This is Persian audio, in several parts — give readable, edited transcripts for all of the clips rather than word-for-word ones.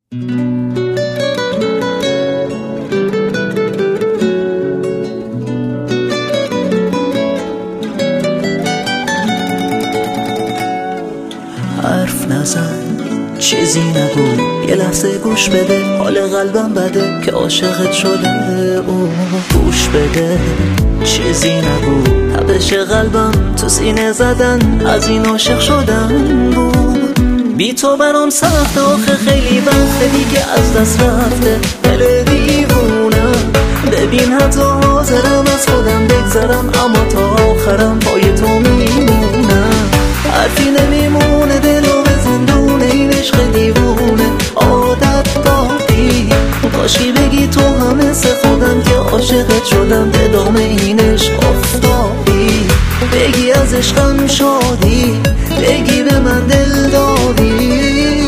حرف نزن، چیزی نگو، یه لحظه گوش بده، حال قلبم بده که عاشقت شده. او گوش بده، چیزی نگو، تپش قلبم تو سینه زدن، از این عاشق شدن بود. بی تو برام سخت، آخه خیلی وقته دیگه از دست رفته دل دیوونم. ببین حتی حاضرم از خودم بگذرم، اما تا آخرم پای تو میمونم. حرفی نمیمونه دلو به زندونه، این عشق دیوونه عادت داری. کاشکی بگی تو هم مثل خودم که عاشقت شدم، به دام این عشق افتادی. بگی از عشقم شادی، بگی به من دل دادی.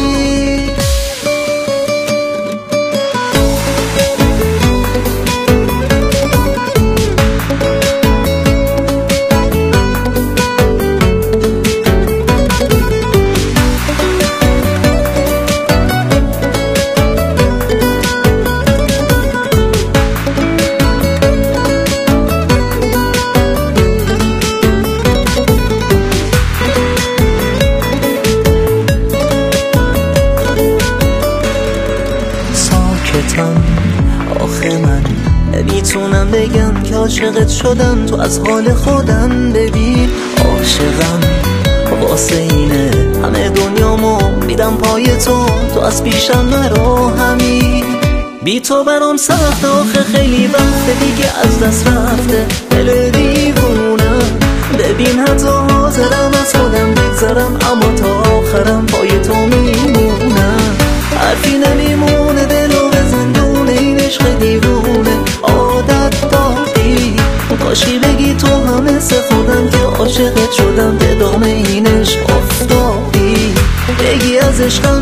آخه من نمیتونم بگم که عاشقت شدم، تو از حال خودم ببین عاشقم. واسه اینه همه دنیامو میدم پای تو، تو از پیشم نرو همین. بی تو برام سخت، آخه خیلی وقته دیگه از دست رفته دل دیوونم. ببین حتی حاضرم از خودم بگذرم، اما تا آخرم پای تو میمونم. حرفی نمیمونه دلو به زندونه، این عشق دیوونه عادت داری. کاشکی بگی تو هم مثل خودم که عاشقت شدم، به دام این عشق افتادی. بگی از عشقم